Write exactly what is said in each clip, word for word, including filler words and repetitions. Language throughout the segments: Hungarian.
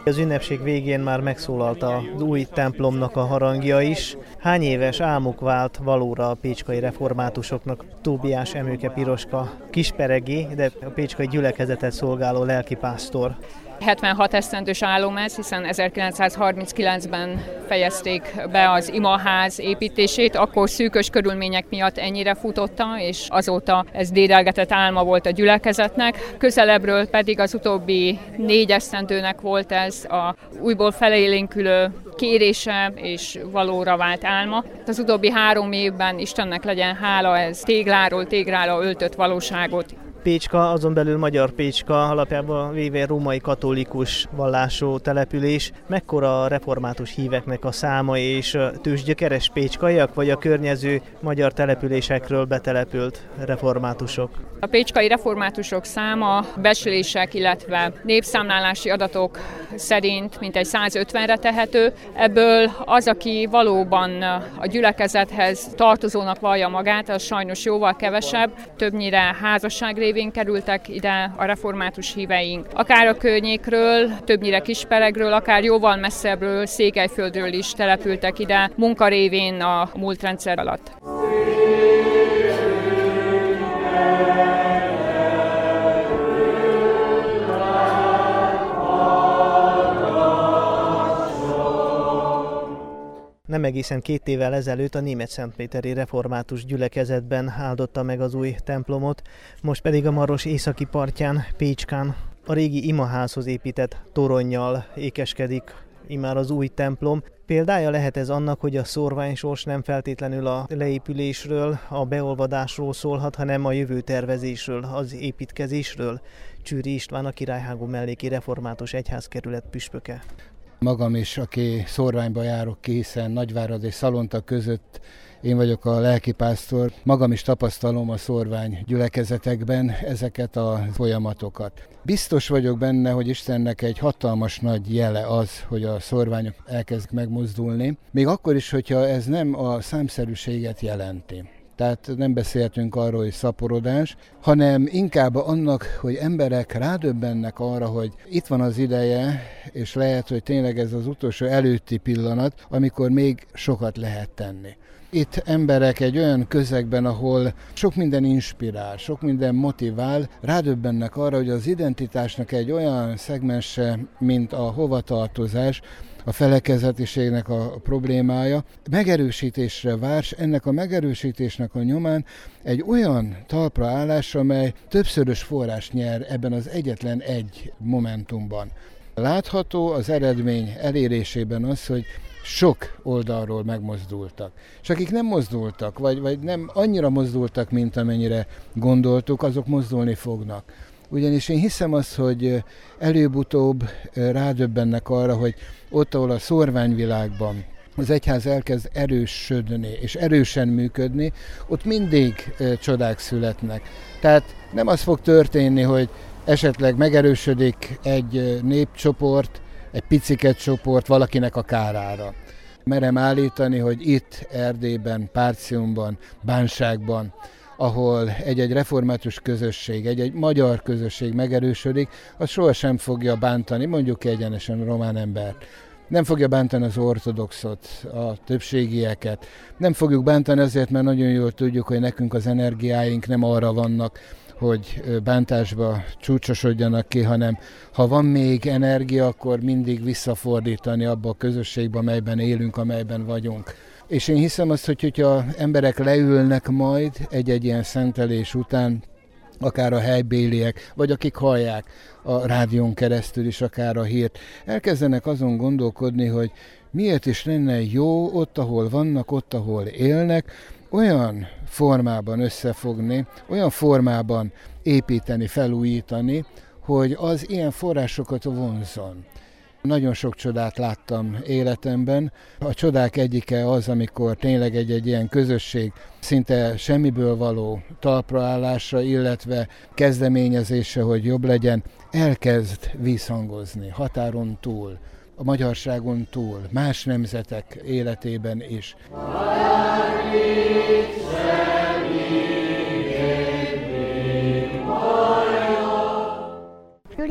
Az ünnepség végén már megszólalt az új templomnak a harangja is. Hány éves álmuk vált valóra a pécskai reformátusoknak? Tóbiás Emőke Piroska kisperegi, de a pécskai gyülekezetet szolgáló lelkipásztor. hetvenhat esztendős álom ez, hiszen ezerkilencszázharminckilencben fejezték be az imaház építését, akkor szűkös körülmények miatt ennyire futotta, és azóta ez dédelgetett álma volt a gyülekezetnek. Közelebbről pedig az utóbbi négy esztendőnek volt ez a újból felélénkülő kérése és valóra vált álma. Az utóbbi három évben Istennek legyen hála, ez tégláról téglára öltött valóságot. Pécska, azon belül Magyar Pécska, alapjában véve római katolikus vallású település. Mekkora a református híveknek a száma, és tőzsgyökeres pécskaiak, vagy a környező magyar településekről betelepült reformátusok? A pécskai reformátusok száma becslések, illetve népszámlálási adatok szerint mintegy százötvenre tehető. Ebből az, aki valóban a gyülekezethez tartozónak vallja magát, az sajnos jóval kevesebb, többnyire házasság révén kerültek ide a református híveink. Akár a környékről, többnyire Kisperegről, akár jóval messzebbről, Székelyföldről is települtek ide munkarévén a múlt rendszer alatt. Nem egészen két évvel ezelőtt a német-szentpéteri református gyülekezetben áldotta meg az új templomot, most pedig a Maros északi partján, Pécskán, a régi imaházhoz épített toronnyal ékeskedik immár az új templom. Példája lehet ez annak, hogy a szórványsors nem feltétlenül a leépülésről, a beolvadásról szólhat, hanem a jövőtervezésről, az építkezésről. Csűri István, a Királyhágó melléki református egyházkerület püspöke. Magam is, aki szórványba járok ki, hiszen Nagyvárad és Szalonta között én vagyok a lelkipásztor. Magam is tapasztalom a szórvány gyülekezetekben ezeket a folyamatokat. Biztos vagyok benne, hogy Istennek egy hatalmas nagy jele az, hogy a szórványok elkezd megmozdulni, még akkor is, hogyha ez nem a számszerűséget jelenti. Tehát nem beszéltünk arról, hogy szaporodás, hanem inkább annak, hogy emberek rádöbbennek arra, hogy itt van az ideje, és lehet, hogy tényleg ez az utolsó előtti pillanat, amikor még sokat lehet tenni. Itt emberek egy olyan közegben, ahol sok minden inspirál, sok minden motivál, rádöbbennek arra, hogy az identitásnak egy olyan szegmense, mint a hovatartozás, a felekezetiségnek a problémája, megerősítésre vár, ennek a megerősítésnek a nyomán egy olyan talpra állás, amely többszörös forrás nyer ebben az egyetlen egy momentumban. Látható az eredmény elérésében az, hogy sok oldalról megmozdultak. És akik nem mozdultak, vagy, vagy nem annyira mozdultak, mint amennyire gondoltuk, azok mozdulni fognak. Ugyanis én hiszem azt, hogy előbb-utóbb rádöbbennek arra, hogy ott, ahol a szórványvilágban az egyház elkezd erősödni és erősen működni, ott mindig csodák születnek. Tehát nem az fog történni, hogy esetleg megerősödik egy népcsoport, egy piciket csoport valakinek a kárára. Merem állítani, hogy itt Erdélyben, Párciumban, Bánságban, ahol egy-egy református közösség, egy-egy magyar közösség megerősödik, az sohasem fogja bántani, mondjuk egyenesen a román embert. Nem fogja bántani az ortodoxot, a többségieket. Nem fogjuk bántani azért, mert nagyon jól tudjuk, hogy nekünk az energiáink nem arra vannak, hogy bántásba csúcsosodjanak ki, hanem ha van még energia, akkor mindig visszafordítani abba a közösségbe, amelyben élünk, amelyben vagyunk. És én hiszem azt, hogy hogyha emberek leülnek majd egy-egy ilyen szentelés után, akár a helybéliek, vagy akik hallják a rádión keresztül is, akár a hírt, elkezdenek azon gondolkodni, hogy miért is lenne jó ott, ahol vannak, ott, ahol élnek, olyan formában összefogni, olyan formában építeni, felújítani, hogy az ilyen forrásokat vonzzon. Nagyon sok csodát láttam életemben. A csodák egyike az, amikor tényleg egy-egy ilyen közösség szinte semmiből való talpraállásra, illetve kezdeményezésre, hogy jobb legyen, elkezd visszhangozni határon túl, a magyarságon túl, más nemzetek életében is.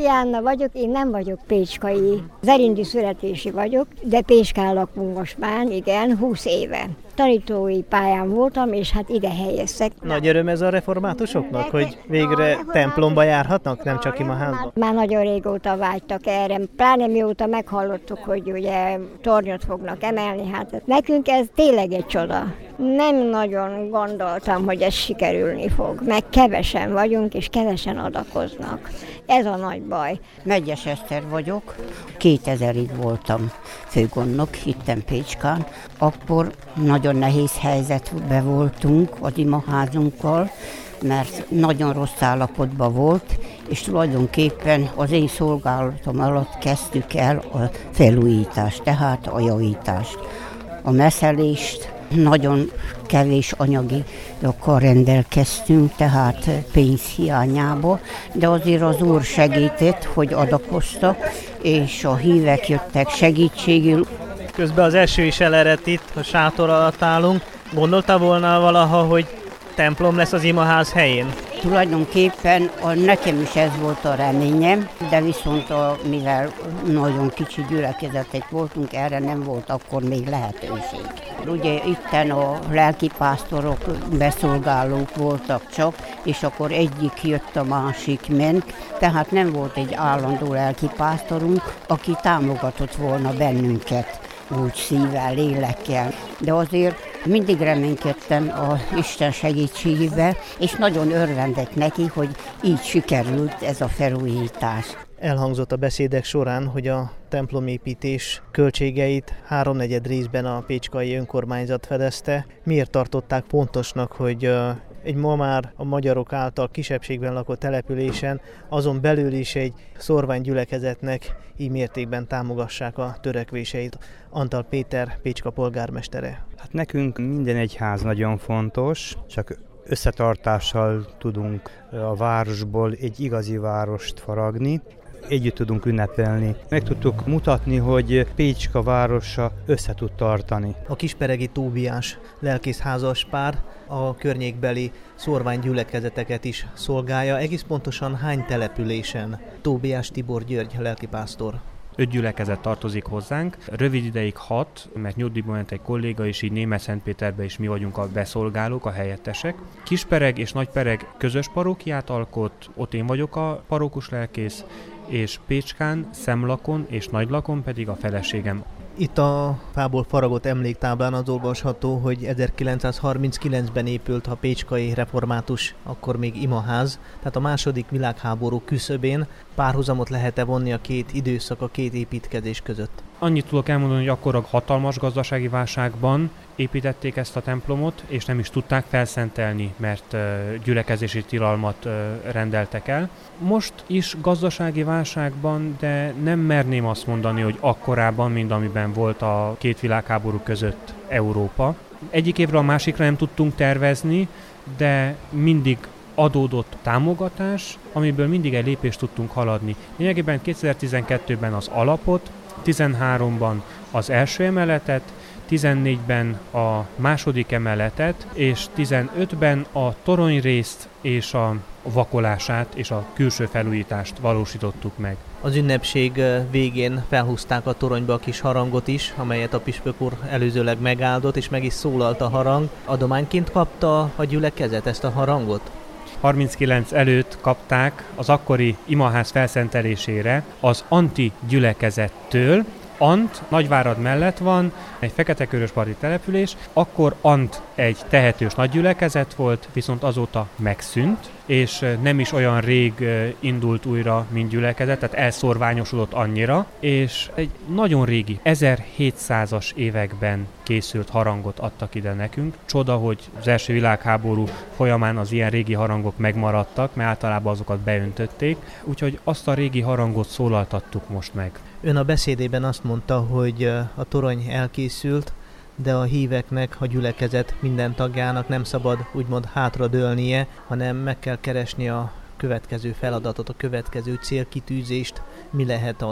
Bógi Anna vagyok, én nem vagyok pécskai, zerindi születési vagyok, de Pécskán lakunk most már, igen, húsz éve. Tanítói pályán voltam, és hát ide helyeztek. Nagy öröm ez a reformátusoknak, hogy végre templomba járhatnak, nem csak imaházba? Már nagyon régóta vágytak erre, pláne mióta meghallottuk, hogy ugye tornyot fognak emelni, hát nekünk ez tényleg egy csoda. Nem nagyon gondoltam, hogy ez sikerülni fog, meg kevesen vagyunk, és kevesen adakoznak. Ez a nagy baj. Megyes Eszter vagyok, kétezerig voltam főgondnok, itten Pécskán. Akkor nagyon nehéz helyzetben voltunk az imaházunkkal, mert nagyon rossz állapotban volt, és tulajdonképpen az én szolgálatom alatt kezdtük el a felújítást, tehát a javítást. A messzelést nagyon kevés anyagiakkal rendelkeztünk, tehát pénz hiányából, de azért az Úr segített, hogy adakoztak, és a hívek jöttek segítségül. Közben az eső is elerett itt, a sátor alatt állunk. Gondolta volna valaha, hogy templom lesz az imaház helyén? Tulajdonképpen a, nekem is ez volt a reményem, de viszont a, mivel nagyon kicsi gyülekezetek voltunk, erre nem volt akkor még lehetőség. Ugye itten a lelkipásztorok, beszolgálók voltak csak, és akkor egyik jött, a másik ment, tehát nem volt egy állandó lelkipásztorunk, aki támogatott volna bennünket úgy szívvel, lélekkel. De azért mindig reménykedtem a Isten segítségébe, és nagyon örvendek neki, hogy így sikerült ez a felújítás. Elhangzott a beszédek során, hogy a templomépítés költségeit háromnegyed részben a pécskai önkormányzat fedezte. Miért tartották pontosnak, hogy egy ma már a magyarok által kisebbségben lakott településen, azon belül is egy szorványgyülekezetnek így mértékben támogassák a törekvéseit? Antal Péter, Pécska polgármestere. Hát nekünk minden egyház nagyon fontos, csak összetartással tudunk a városból egy igazi várost faragni. Együtt tudunk ünnepelni. Meg tudtuk mutatni, hogy Pécska városa össze tud tartani. A kisperegi Tóbiás lelkészházas pár a környékbeli szorványgyülekezeteket is szolgálja. Egész pontosan hány településen? Tóbiás Tibor György lelkipásztor. Öt gyülekezet tartozik hozzánk, rövid ideig hat, mert nyugdíjba ment egy kolléga, és így Németh-Szentpéterben is mi vagyunk a beszolgálók, a helyettesek. Kispereg és Nagypereg közös parókiát alkot, ott én vagyok a parókus lelkész, és Pécskán, Szemlakon és Nagylakon pedig a feleségem. Itt a fából faragott emléktáblán az olvasható, hogy ezerkilencszázharminckilencben épült a pécskai református, akkor még imaház, tehát a második világháború küszöbén. Párhuzamot lehet-e vonni a két időszak, a két építkezés között? Annyit tudok elmondani, hogy akkor a hatalmas gazdasági válságban építették ezt a templomot, és nem is tudták felszentelni, mert gyülekezési tilalmat rendeltek el. Most is gazdasági válságban, de nem merném azt mondani, hogy akkorában, mint amiben volt a két világháború között Európa. Egyik évre a másikra nem tudtunk tervezni, de mindig adódott támogatás, amiből mindig egy lépést tudtunk haladni. Lényegében kétezer-tizenkettőben az alapot, tizenháromban az első emeletet, tizennégyben a második emeletet, és tizenötben a toronyrészt és a vakolását és a külső felújítást valósítottuk meg. Az ünnepség végén felhúzták a toronyba a kis harangot is, amelyet a püspök úr előzőleg megáldott, és meg is szólalt a harang. Adományként kapta a gyülekezet ezt a harangot? harminckilenc előtt kapták az akkori imaház felszentelésére az Anti gyülekezettől. Ant Nagyvárad mellett van, egy feketekörösparti település, akkor Ant egy tehetős nagygyülekezet volt, viszont azóta megszűnt, és nem is olyan rég indult újra, mint gyülekezet, tehát elszorványosodott annyira, és egy nagyon régi, ezerhétszázas években készült harangot adtak ide nekünk. Csoda, hogy az első világháború folyamán az ilyen régi harangok megmaradtak, mert általában azokat beöntötték, úgyhogy azt a régi harangot szólaltattuk most meg. Ön a beszédében azt mondta, hogy a torony elkészült, de a híveknek, a gyülekezet minden tagjának nem szabad úgymond hátradőlnie, hanem meg kell keresni a következő feladatot, a következő célkitűzést. Mi lehet az?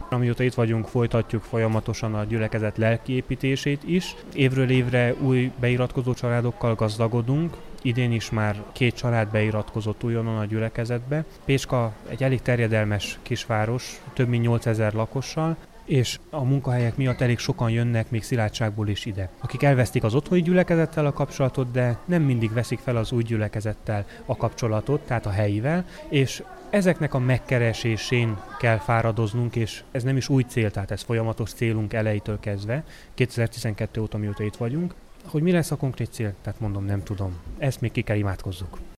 Amióta itt vagyunk, folytatjuk folyamatosan a gyülekezet lelkiépítését is. Évről évre új beiratkozó családokkal gazdagodunk. Idén is már két család beiratkozott újonnan a gyülekezetbe. Pécska egy elég terjedelmes kisváros, több mint nyolcezer lakossal, és a munkahelyek miatt elég sokan jönnek még Szilágyságból is ide, akik elvesztik az otthoni gyülekezettel a kapcsolatot, de nem mindig veszik fel az új gyülekezettel a kapcsolatot, tehát a helyivel, és ezeknek a megkeresésén kell fáradoznunk, és ez nem is új cél, tehát ez folyamatos célunk elejétől kezdve, kétezer-tizenkettő óta mióta itt vagyunk. Hogy mi lesz a konkrét cél, tehát mondom, nem tudom. Ezt még ki kell imádkozzuk.